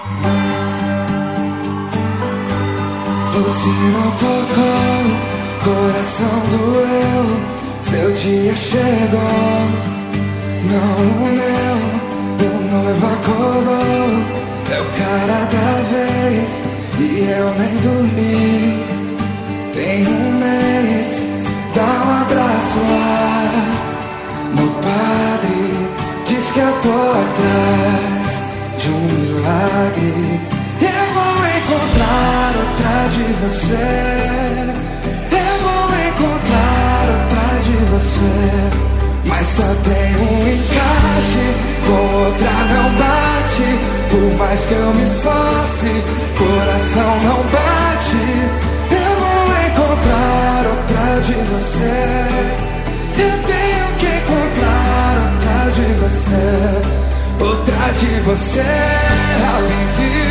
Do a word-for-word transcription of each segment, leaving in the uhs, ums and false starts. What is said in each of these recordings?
O sino tocou, coração doeu, seu dia chegou, não o meu. O noivo acordou, é o cara da vez, e eu nem dormi. Tem um mês, dá um abraço lá no padre, diz que eu tô atrás de um milagre. Eu vou encontrar outra de você, eu vou encontrar outra de você, mas só tem um encaixe, com outra não bate. Por mais que eu me esforce, coração não bate. Eu vou encontrar outra de você, eu tenho que encontrar outra de você, outra de você. Alguém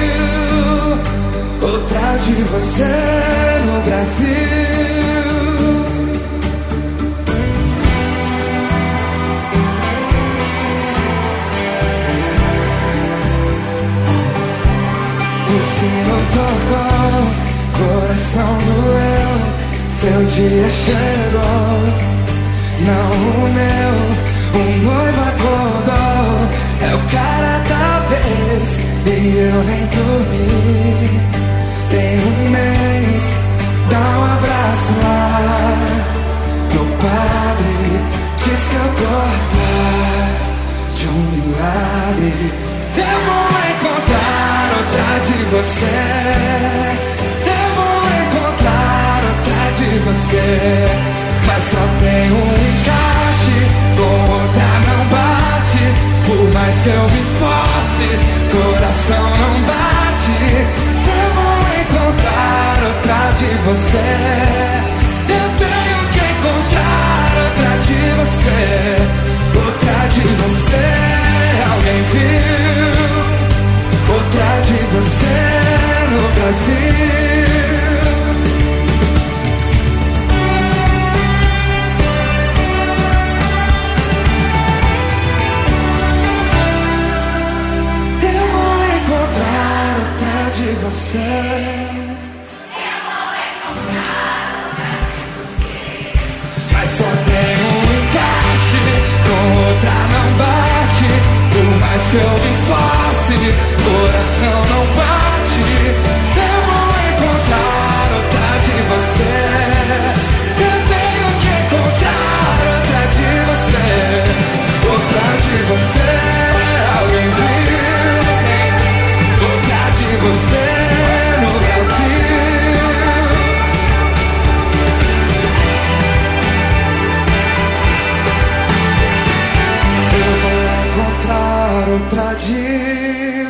viu outra de você no Brasil? O sino tocou, coração doeu, seu dia chegou, não o meu. O noivo acordou, é o cara da vez, e eu nem dormi. Tem um mês, dá um abraço lá no padre, diz que eu tô atrás de um milagre. Eu vou encontrar outra de você, eu vou encontrar outra de você, mas só tem um encaixe, com outra não bate. Por mais que eu me esforce, coração não bate. Eu vou encontrar outra de você, eu tenho que encontrar outra de você, outra de você. Alguém viu outra de você no Brasil? Eu vou encontrar outra de você, eu vou encontrar outra de você, mas só tem um encaixe, com outra não bate. Por mais que eu me esforce, coração não bate. Eu vou encontrar outra de você, eu tenho que encontrar outra de você, outra de você. Alguém viu outra de você no Brasil? Eu vou encontrar outra de